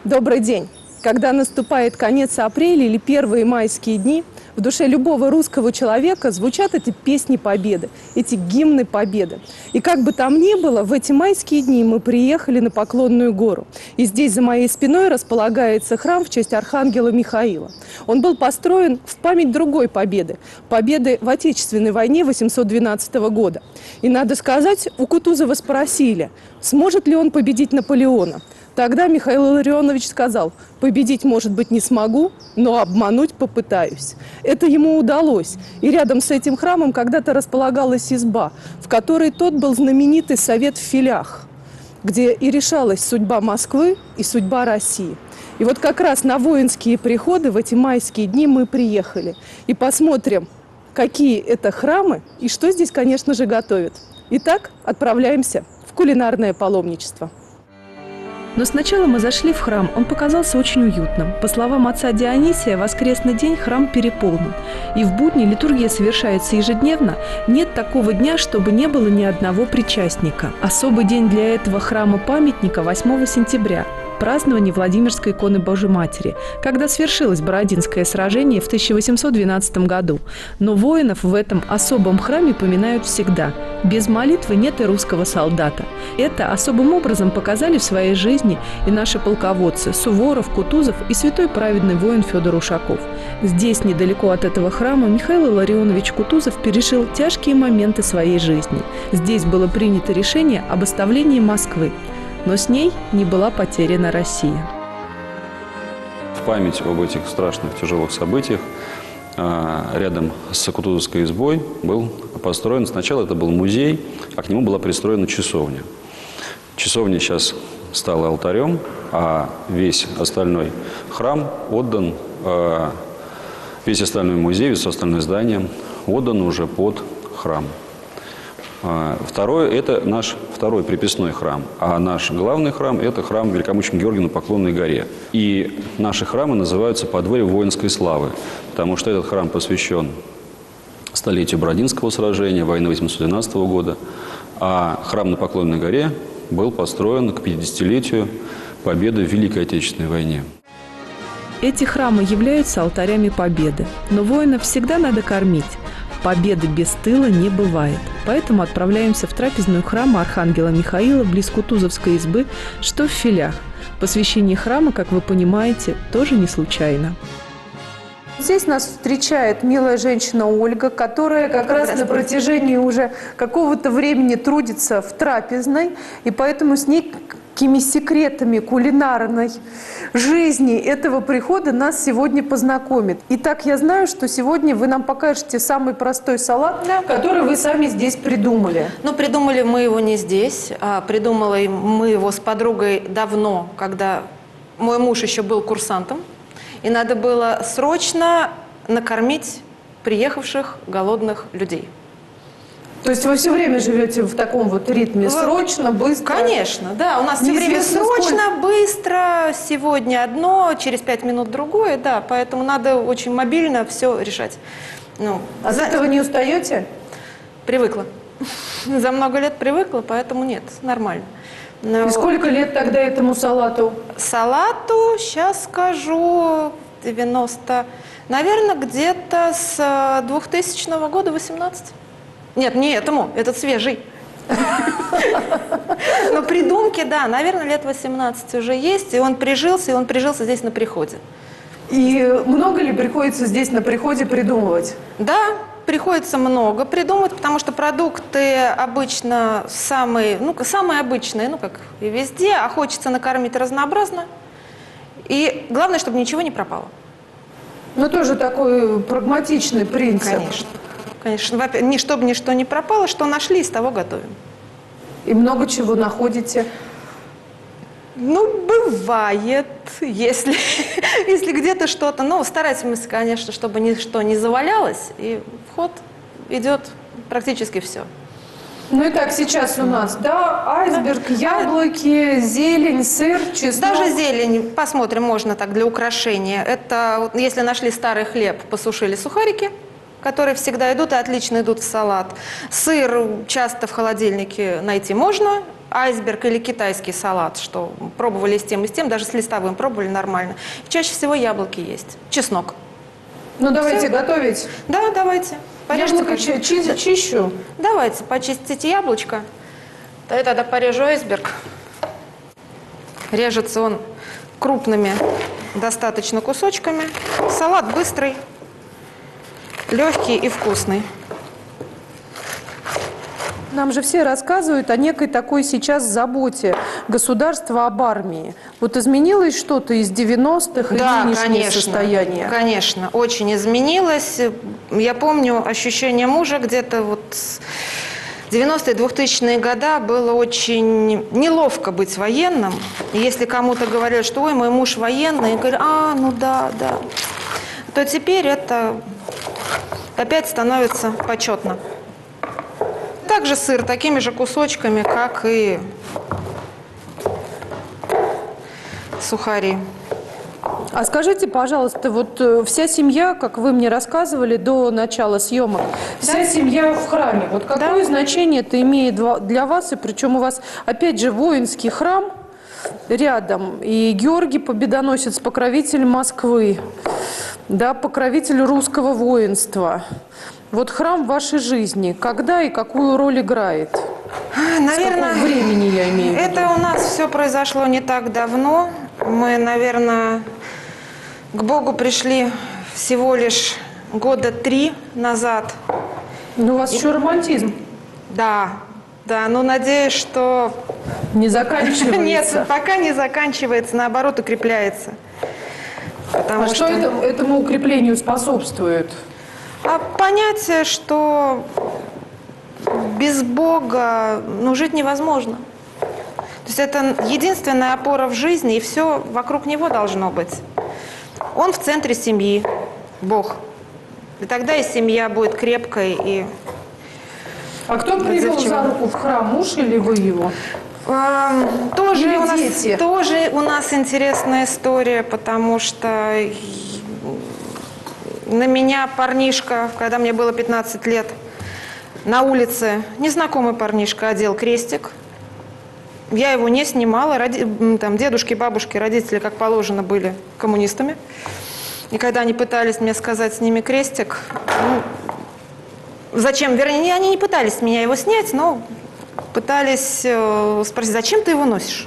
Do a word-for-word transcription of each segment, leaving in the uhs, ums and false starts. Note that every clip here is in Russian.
Добрый день! Когда наступает конец апреля или первые майские дни, в душе любого русского человека звучат эти песни победы, эти гимны победы. И как бы там ни было, в эти майские дни мы приехали на Поклонную гору. И здесь за моей спиной располагается храм в честь архангела Михаила. Он был построен в память другой победы, победы в Отечественной войне восемьсот двенадцатого года. И надо сказать, у Кутузова спросили, сможет ли он победить Наполеона. Тогда Михаил Илларионович сказал: победить, может быть, не смогу, но обмануть попытаюсь. Это ему удалось. И рядом с этим храмом когда-то располагалась изба, в которой тот был знаменитый совет в филях, где и решалась судьба Москвы и судьба России. И вот как раз на воинские приходы в эти майские дни мы приехали. И посмотрим, какие это храмы и что здесь, конечно же, готовят. Итак, отправляемся в кулинарное паломничество. Но сначала мы зашли в храм, он показался очень уютным. По словам отца Дионисия, в воскресный день храм переполнен. И в будни литургия совершается ежедневно. Нет такого дня, чтобы не было ни одного причастника. Особый день для этого храма-памятника восьмого сентября. Празднование Владимирской иконы Божьей Матери, когда свершилось Бородинское сражение в тысяча восемьсот двенадцатом году. Но воинов в этом особом храме поминают всегда. Без молитвы нет и русского солдата. Это особым образом показали в своей жизни и наши полководцы Суворов, Кутузов и святой праведный воин Федор Ушаков. Здесь, недалеко от этого храма, Михаил Илларионович Кутузов пережил тяжкие моменты своей жизни. Здесь было принято решение об оставлении Москвы. Но с ней не была потеряна Россия. В память об этих страшных, тяжелых событиях рядом с Кутузовской избой был построен, сначала это был музей, а к нему была пристроена часовня. Часовня сейчас стала алтарем, а весь остальной храм отдан, весь остальной музей, все остальное здание отдан уже под храм. Второе – это наш второй приписной храм, а наш главный храм – это храм великомученика Георгия на Поклонной горе. И наши храмы называются «Подворье воинской славы», потому что этот храм посвящен столетию Бородинского сражения, войны восемьсот двенадцатого года, а храм на Поклонной горе был построен к пятидесятилетию победы в Великой Отечественной войне. Эти храмы являются алтарями победы, но воинов всегда надо кормить. Победы без тыла не бывает. Поэтому отправляемся в трапезную храма архангела Михаила близ Кутузовской избы, что в филях. Посвящение храма, как вы понимаете, тоже не случайно. Здесь нас встречает милая женщина Ольга, которая как раз на протяжении уже какого-то времени трудится в трапезной, и поэтому с ней какими секретами кулинарной жизни этого прихода нас сегодня познакомит. Итак, я знаю, что сегодня вы нам покажете самый простой салат, да, который вы сами здесь придумали. Ну, придумали мы его не здесь, а придумали мы его с подругой давно, когда мой муж еще был курсантом, и надо было срочно накормить приехавших голодных людей. То есть вы все время живете в таком вот ритме, срочно, быстро? Конечно, да. У нас все время срочно, сколько... быстро, сегодня одно, через пять минут другое, да. Поэтому надо очень мобильно все решать. Ну, а за... от этого не устаете? Привыкла. За много лет привыкла, поэтому нет, нормально. Но... И сколько лет тогда этому салату? Салату, сейчас скажу, девяносто, наверное, где-то с двухтысячного года, восемнадцать. Нет, не этому, этот свежий. Но придумки, да, наверное, лет восемнадцать уже есть, и он прижился, и он прижился здесь на приходе. И много ли приходится здесь на приходе придумывать? Да, приходится много придумывать, потому что продукты обычно самые, ну, самые обычные, ну, как и везде, а хочется накормить разнообразно. И главное, чтобы ничего не пропало. Ну, тоже такой прагматичный принцип. Конечно. Конечно, ни чтобы ничто не пропало, что нашли, из того готовим. И много чего находите? Ну, бывает, если, если где-то что-то. Ну, стараемся, конечно, чтобы ничто не завалялось, и в ход идет практически все. Ну и так, сейчас у нас, да, айсберг, да. Яблоки, зелень, сыр, чеснок. Даже зелень, посмотрим, можно так для украшения. Это, если нашли старый хлеб, посушили сухарики. которые всегда идут и отлично идут в салат. Сыр часто в холодильнике найти можно. Айсберг или китайский салат, что пробовали с тем и с тем, даже с листовым пробовали нормально. Чаще всего яблоки есть. Чеснок. Ну, давайте Всё. готовить. Да, давайте. Порежьте Яблоко чи- чи- чищу. Давайте, почистите яблочко. Да я тогда порежу айсберг. Режется он крупными достаточно кусочками. Салат быстрый, легкий и вкусный. Нам же все рассказывают о некой такой сейчас заботе государства об армии. Вот изменилось что-то из девяностых и Да, нынешнее конечно, состояние? конечно, очень изменилось. Я помню ощущение мужа где-то вот девяностые, двухтысячные года было очень неловко быть военным. И если кому-то говорили, что ой, мой муж военный, и говорят, а, ну да, да, то теперь это опять становится почетно. Также сыр такими же кусочками, как и сухари. А скажите, пожалуйста, вот э, вся семья, как вы мне рассказывали до начала съемок, вся Да. семья в храме. Вот какое Да. значение это имеет во- для вас? И причем у вас, опять же, воинский храм рядом. И Георгий Победоносец, покровитель Москвы, да, покровитель русского воинства. Вот храм в вашей жизни, когда и какую роль играет? Наверное, С какого времени я имею в виду? это у нас все произошло не так давно. Мы, наверное, к Богу пришли всего лишь года три назад. Ну, у вас еще романтизм Да, да, но надеюсь, что не заканчивается. нет, пока не заканчивается, наоборот, укрепляется. Потому А что это- этому укреплению способствует? А понятие, что без Бога ну, жить невозможно. То есть это единственная опора в жизни, и все вокруг него должно быть. Он в центре семьи, Бог. И тогда и семья будет крепкой. И... А кто привел Зачем? за руку в храм, муж или вы его? Эм, тоже, Или у нас, дети? тоже у нас интересная история, потому что на меня парнишка, когда мне было пятнадцать лет, на улице незнакомый парнишка одел крестик. Я его не снимала. Роди... Там, дедушки, бабушки, родители, как положено, были коммунистами. И когда они пытались мне сказать «сними крестик», ну, зачем, вернее, они не пытались с меня его снять, но пытались э, спросить, зачем ты его носишь?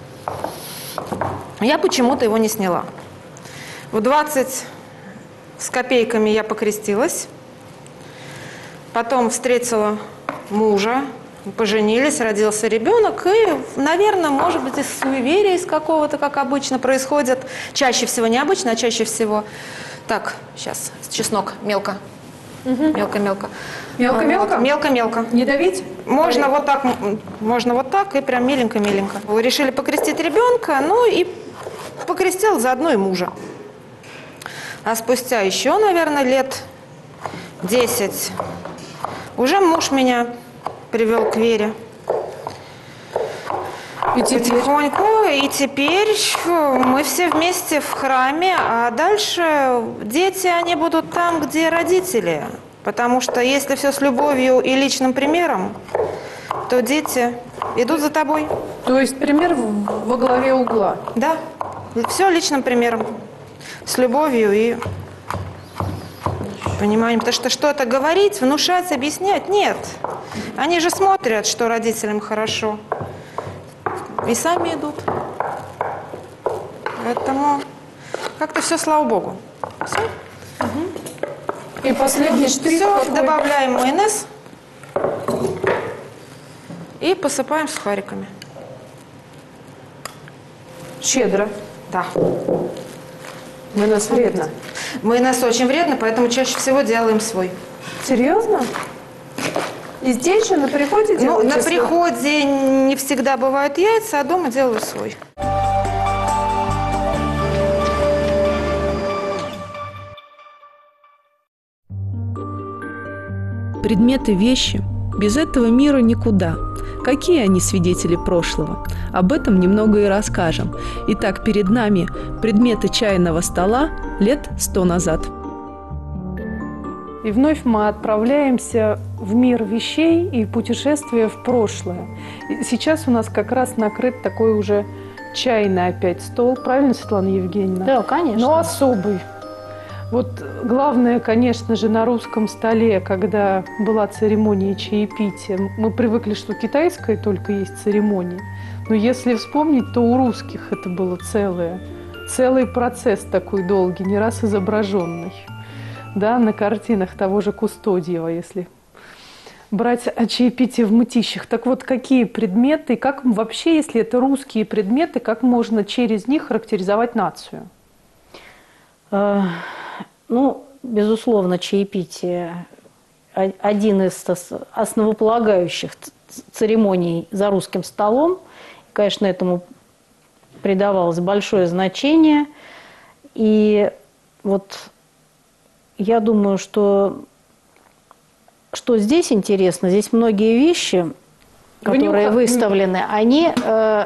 Я почему-то его не сняла. В двадцать с копейками я покрестилась. Потом встретила мужа, поженились, родился ребенок. И, наверное, может быть, из суеверия, из какого-то, как обычно происходит. Чаще всего, не обычно, а чаще всего. Так, сейчас, чеснок, мелко. Мелко-мелко. Мелко-мелко? Вот, мелко-мелко. Не давить? Можно вот так, м, можно вот так и прям миленько-миленько. Вы решили покрестить ребенка, ну и покрестил заодно и мужа. А спустя еще, наверное, лет десять уже муж меня привел к вере. И теперь? Потихоньку. И теперь мы все вместе в храме, а дальше дети, они будут там, где родители. Потому что если все с любовью и личным примером, то дети идут за тобой. То есть пример в- во главе угла. Да, все личным примером, с любовью и пониманием. Потому что что-то говорить, внушать, объяснять, нет. Они же смотрят, что родителям хорошо. И сами идут. Поэтому как-то все, слава Богу. Все. И последний штрих Все, какой? добавляем майонез и посыпаем сухариками. Щедро. Да. Вы нас вредно. Майонез очень вредно, поэтому чаще всего делаем свой. Серьезно? И здесь же на приходе Ну, делаете на свой? приходе не всегда бывают яйца, а дома делаю свой. Предметы, вещи. Без этого мира никуда. Какие они свидетели прошлого? Об этом немного и расскажем. Итак, перед нами предметы чайного стола лет сто назад. И вновь мы отправляемся в мир вещей и путешествие в прошлое. И сейчас у нас как раз накрыт такой уже чайный опять стол. Правильно, Светлана Евгеньевна? Да, конечно. Но особый. Вот главное, конечно же, на русском столе, когда была церемония чаепития, мы привыкли, что китайская только есть церемония. Но если вспомнить, то у русских это было целое, целый процесс такой долгий, не раз изображенный. Да, на картинах того же Кустодиева, если брать чаепитие в Мытищах. Так вот, какие предметы, как вообще, если это русские предметы, как можно через них характеризовать нацию? Ну, безусловно, чаепитие – один из основополагающих церемоний за русским столом. Конечно, этому придавалось большое значение. И вот я думаю, что, что здесь интересно, здесь многие вещи, которые выставлены, они э,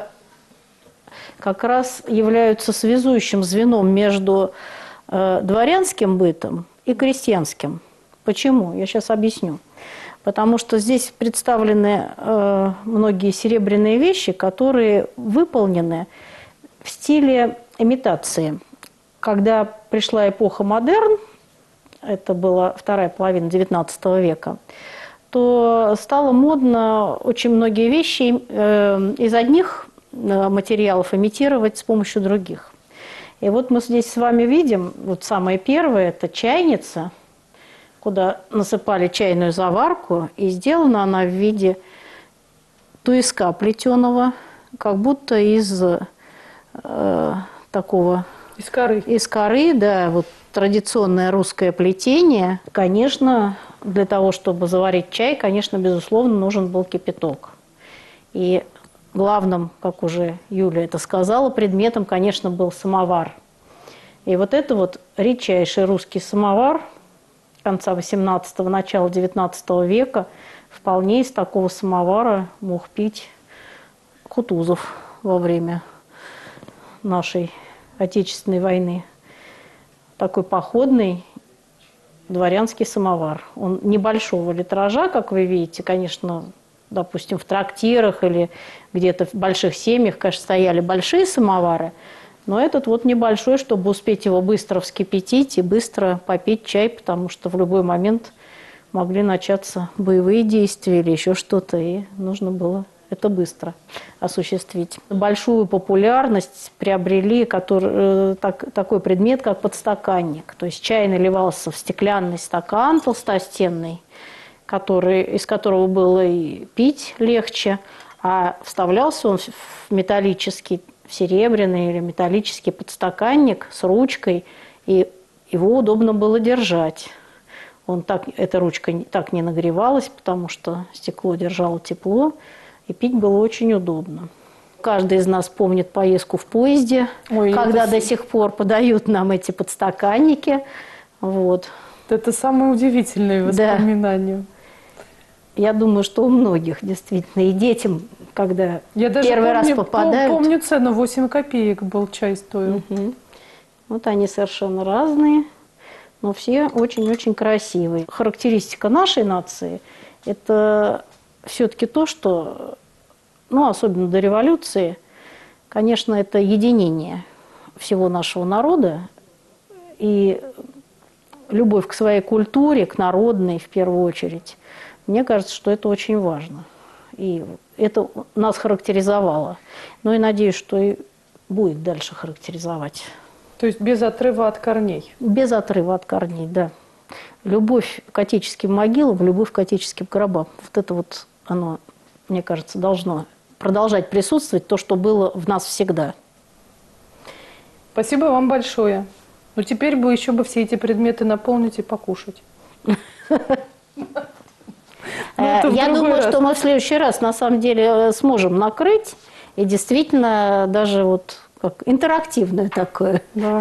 как раз являются связующим звеном между э, дворянским бытом и крестьянским. Почему? Я сейчас объясню. Потому что здесь представлены э, многие серебряные вещи, которые выполнены в стиле имитации. Когда пришла эпоха модерн, это была вторая половина девятнадцатого века, то стало модно очень многие вещи э, из одних материалов имитировать с помощью других. И вот мы здесь с вами видим, вот самое первое – это чайница, куда насыпали чайную заварку, и сделана она в виде туиска плетеного, как будто из э, такого… Из коры. Из коры, да, вот традиционное русское плетение. Конечно, для того, чтобы заварить чай, конечно, безусловно, нужен был кипяток. И главным, как уже Юля это сказала, предметом, конечно, был самовар. И вот это вот редчайший русский самовар конца восемнадцатого, начала девятнадцатого века, вполне из такого самовара мог пить Кутузов во время нашей Отечественной войны. Такой походный дворянский самовар. Он небольшого литража, как вы видите, конечно, допустим, в трактирах или где-то в больших семьях, конечно, стояли большие самовары, но этот вот небольшой, чтобы успеть его быстро вскипятить и быстро попить чай, потому что в любой момент могли начаться боевые действия или еще что-то, и нужно было это быстро осуществить. Большую популярность приобрели который, так, такой предмет, как подстаканник. То есть чай наливался в стеклянный стакан толстостенный, который, из которого было и пить легче, а вставлялся он в металлический, в серебряный или металлический подстаканник с ручкой, и его удобно было держать. Он так, эта ручка так не нагревалась, потому что стекло держало тепло, и пить было очень удобно. Каждый из нас помнит поездку в поезде, Ой, когда это... до сих пор подают нам эти подстаканники. Вот. Это самые удивительные воспоминания. Да. Я думаю, что у многих действительно. И детям, когда Я даже первый помню, раз попадают… Я помню цену, восемь копеек был чай стоил. Угу. Вот они совершенно разные, но все очень-очень красивые. Характеристика нашей нации – это все-таки то, что, ну, особенно до революции, конечно, это единение всего нашего народа и любовь к своей культуре, к народной в первую очередь. Мне кажется, что это очень важно. И это нас характеризовало. Ну и надеюсь, что и будет дальше характеризовать. То есть без отрыва от корней? Без отрыва от корней, да. Любовь к отеческим могилам, любовь к отеческим гробам. Вот это вот оно, мне кажется, должно продолжать присутствовать, то, что было в нас всегда. Спасибо вам большое. Ну, теперь бы еще бы все эти предметы наполнить и покушать. Я думаю, что мы в следующий раз, на самом деле, сможем накрыть. И действительно, даже вот как интерактивное такое. Да.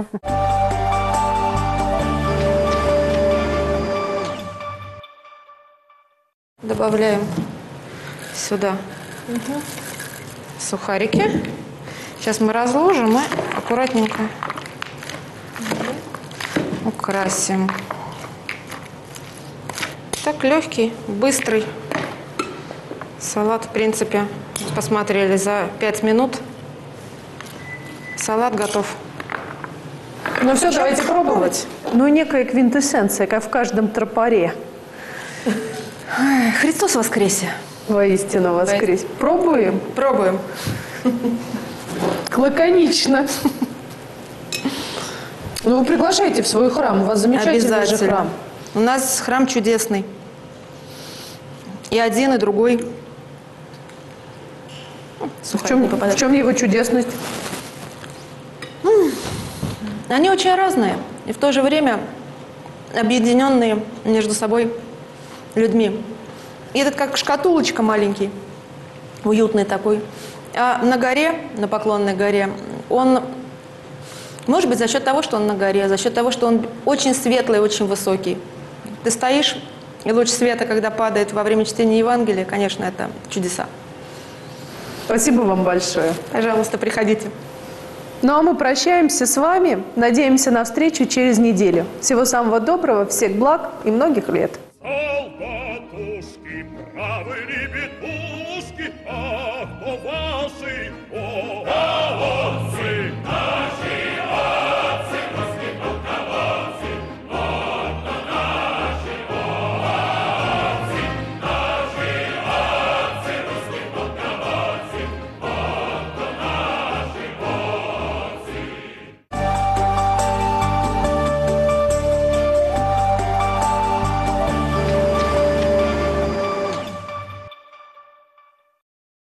Добавляем сюда угу. сухарики. Сейчас мы разложим и аккуратненько украсим. Так, легкий, быстрый салат, в принципе, посмотрели за пять минут. Салат готов. Ну все, давайте пробовать. Ну, некая квинтэссенция, как в каждом тропаре. Христос воскресе! Воистину воскрес. Пробуем? Пробуем. Лаконично. Ну, вы приглашайте в свой храм. У вас замечательный же Обязательно. храм. У нас храм чудесный. И один, и другой. В чем, в чем его чудесность? Они очень разные. И в то же время объединенные между собой людьми. И этот как шкатулочка маленький, уютный такой. А на горе, на Поклонной горе, он, может быть, за счет того, что он на горе, за счет того, что он очень светлый, очень высокий. Ты стоишь, и луч света, когда падает во время чтения Евангелия, конечно, это чудеса. Спасибо вам большое. Пожалуйста, приходите. Ну, а мы прощаемся с вами. Надеемся на встречу через неделю. Всего самого доброго, всех благ и многих лет. Солдатушки, правы ли бедушки, ах, то ваши,